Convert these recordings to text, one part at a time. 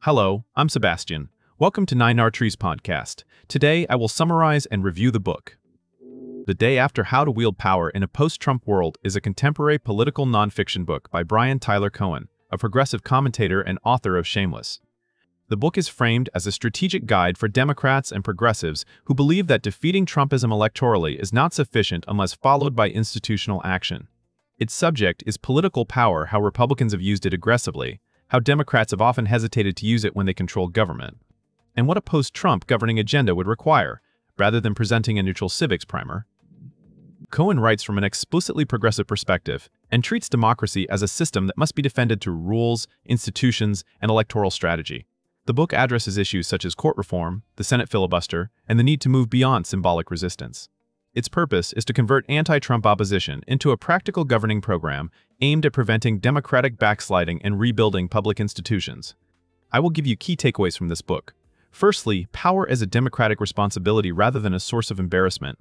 Hello, I'm Sebastian. Welcome to Nine Arteries Podcast. Today, I will summarize and review the book. The Day After: How to Wield Power in a Post-Trump World is a contemporary political nonfiction book by Brian Tyler Cohen, a progressive commentator and author of Shameless. The book is framed as a strategic guide for Democrats and progressives who believe that defeating Trumpism electorally is not sufficient unless followed by institutional action. Its subject is political power, how Republicans have used it aggressively, how Democrats have often hesitated to use it when they control government, and what a post-Trump governing agenda would require, rather than presenting a neutral civics primer. Cohen writes from an explicitly progressive perspective and treats democracy as a system that must be defended through rules, institutions, and electoral strategy. The book addresses issues such as court reform, the Senate filibuster, and the need to move beyond symbolic resistance. Its purpose is to convert anti-Trump opposition into a practical governing program aimed at preventing democratic backsliding and rebuilding public institutions. I will give you key takeaways from this book. Firstly, power as a democratic responsibility rather than a source of embarrassment.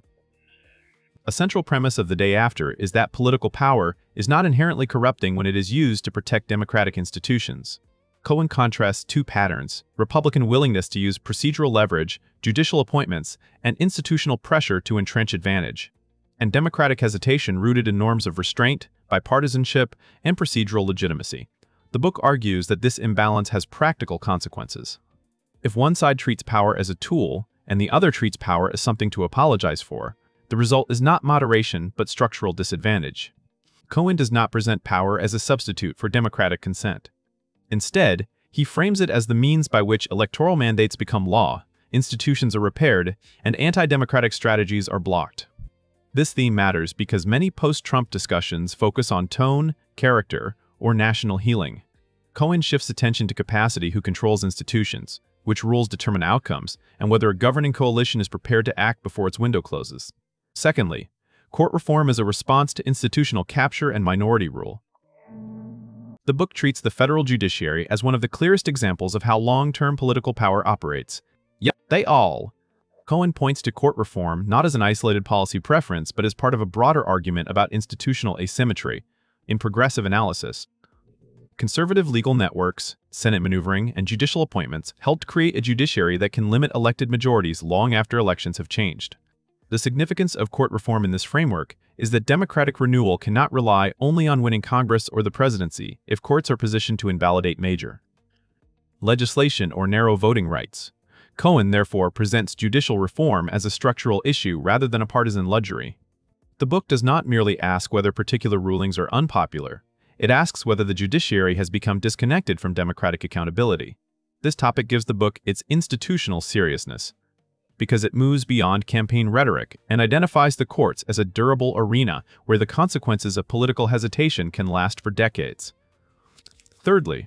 A central premise of The Day After is that political power is not inherently corrupting when it is used to protect democratic institutions. Cohen contrasts two patterns: Republican willingness to use procedural leverage, judicial appointments, and institutional pressure to entrench advantage, and Democratic hesitation rooted in norms of restraint, bipartisanship, and procedural legitimacy. The book argues that this imbalance has practical consequences. If one side treats power as a tool and the other treats power as something to apologize for, the result is not moderation but structural disadvantage. Cohen does not present power as a substitute for democratic consent. Instead, he frames it as the means by which electoral mandates become law, institutions are repaired, and anti-democratic strategies are blocked. This theme matters because many post-Trump discussions focus on tone, character, or national healing. Cohen shifts attention to capacity, who controls institutions, which rules determine outcomes, and whether a governing coalition is prepared to act before its window closes. Secondly, court reform is a response to institutional capture and minority rule. The book treats the federal judiciary as one of the clearest examples of how long-term political power operates. Yep, they all. Cohen points to court reform not as an isolated policy preference, but as part of a broader argument about institutional asymmetry. In progressive analysis, conservative legal networks, Senate maneuvering, and judicial appointments helped create a judiciary that can limit elected majorities long after elections have changed. The significance of court reform in this framework is that democratic renewal cannot rely only on winning Congress or the presidency if courts are positioned to invalidate major legislation or narrow voting rights. Cohen therefore presents judicial reform as a structural issue rather than a partisan luxury. The book does not merely ask whether particular rulings are unpopular. It asks whether the judiciary has become disconnected from democratic accountability. This topic gives the book its institutional seriousness, because it moves beyond campaign rhetoric and identifies the courts as a durable arena where the consequences of political hesitation can last for decades. Thirdly,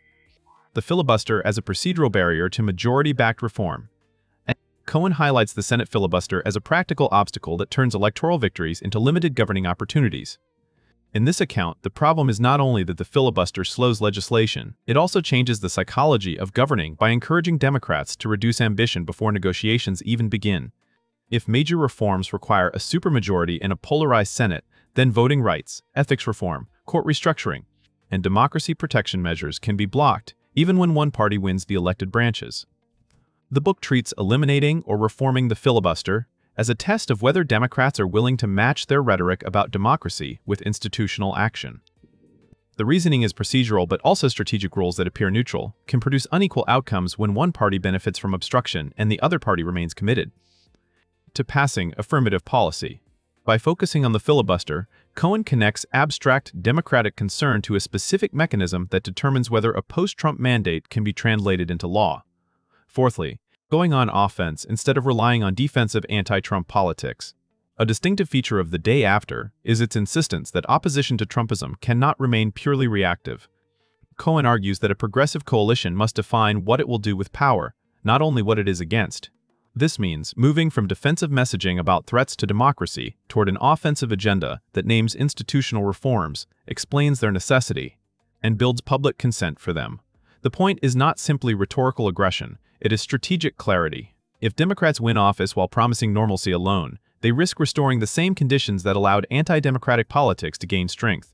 the filibuster as a procedural barrier to majority-backed reform. Cohen highlights the Senate filibuster as a practical obstacle that turns electoral victories into limited governing opportunities. In this account, the problem is not only that the filibuster slows legislation, it also changes the psychology of governing by encouraging Democrats to reduce ambition before negotiations even begin. If major reforms require a supermajority in a polarized Senate, then voting rights, ethics reform, court restructuring, and democracy protection measures can be blocked, even when one party wins the elected branches. The book treats eliminating or reforming the filibuster as a test of whether Democrats are willing to match their rhetoric about democracy with institutional action. The reasoning is procedural, but also strategic rules that appear neutral can produce unequal outcomes when one party benefits from obstruction and the other party remains committed to passing affirmative policy. By focusing on the filibuster, Cohen connects abstract democratic concern to a specific mechanism that determines whether a post-Trump mandate can be translated into law. Fourthly, going on offense instead of relying on defensive anti-Trump politics. A distinctive feature of The Day After is its insistence that opposition to Trumpism cannot remain purely reactive. Cohen argues that a progressive coalition must define what it will do with power, not only what it is against. This means moving from defensive messaging about threats to democracy toward an offensive agenda that names institutional reforms, explains their necessity, and builds public consent for them. The point is not simply rhetorical aggression, it is strategic clarity. If Democrats win office while promising normalcy alone, they risk restoring the same conditions that allowed anti-democratic politics to gain strength.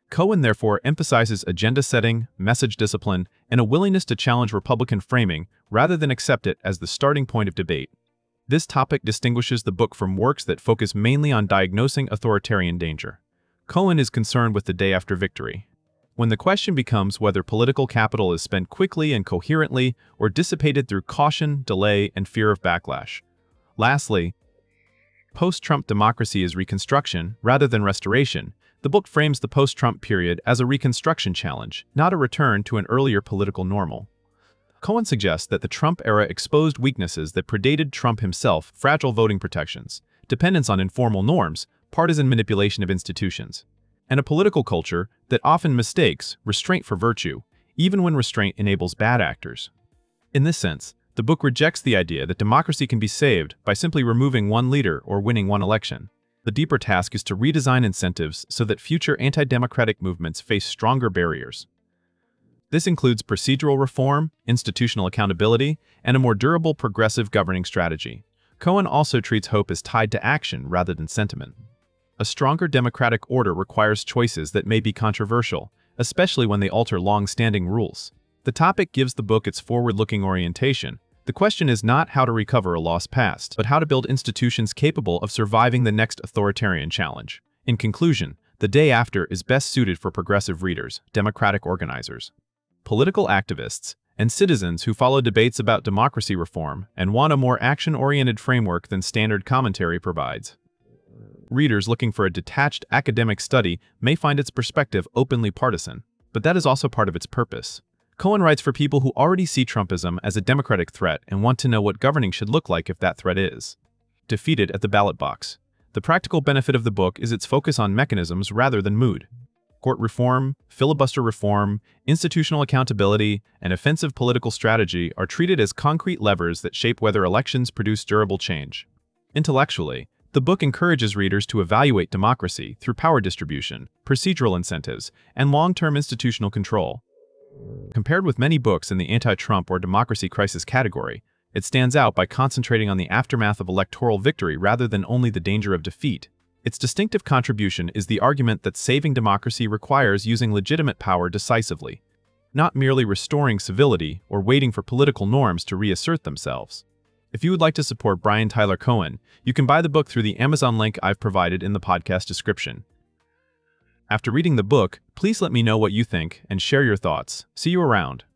Cohen therefore emphasizes agenda setting, message discipline, and a willingness to challenge Republican framing rather than accept it as the starting point of debate. This topic distinguishes the book from works that focus mainly on diagnosing authoritarian danger. Cohen is concerned with the day after victory, when the question becomes whether political capital is spent quickly and coherently or dissipated through caution, delay, and fear of backlash. Lastly, post-Trump democracy is reconstruction rather than restoration. The book frames the post-Trump period as a reconstruction challenge, not a return to an earlier political normal. Cohen suggests that the Trump era exposed weaknesses that predated Trump himself: fragile voting protections, dependence on informal norms, partisan manipulation of institutions, and a political culture that often mistakes restraint for virtue, even when restraint enables bad actors. In this sense, the book rejects the idea that democracy can be saved by simply removing one leader or winning one election. The deeper task is to redesign incentives so that future anti-democratic movements face stronger barriers. This includes procedural reform, institutional accountability, and a more durable progressive governing strategy. Cohen also treats hope as tied to action rather than sentiment. A stronger democratic order requires choices that may be controversial, especially when they alter long-standing rules. The topic gives the book its forward-looking orientation. The question is not how to recover a lost past, but how to build institutions capable of surviving the next authoritarian challenge. In conclusion, The Day After is best suited for progressive readers, democratic organizers, political activists, and citizens who follow debates about democracy reform and want a more action-oriented framework than standard commentary provides. Readers looking for a detached academic study may find its perspective openly partisan, but that is also part of its purpose. Cohen writes for people who already see Trumpism as a democratic threat and want to know what governing should look like if that threat is defeated at the ballot box. The practical benefit of the book is its focus on mechanisms rather than mood. Court reform, filibuster reform, institutional accountability, and offensive political strategy are treated as concrete levers that shape whether elections produce durable change. Intellectually, the book encourages readers to evaluate democracy through power distribution, procedural incentives, and long-term institutional control. Compared with many books in the anti-Trump or democracy crisis category, it stands out by concentrating on the aftermath of electoral victory rather than only the danger of defeat. Its distinctive contribution is the argument that saving democracy requires using legitimate power decisively, not merely restoring civility or waiting for political norms to reassert themselves. If you would like to support Brian Tyler Cohen, you can buy the book through the Amazon link I've provided in the podcast description. After reading the book, please let me know what you think and share your thoughts. See you around.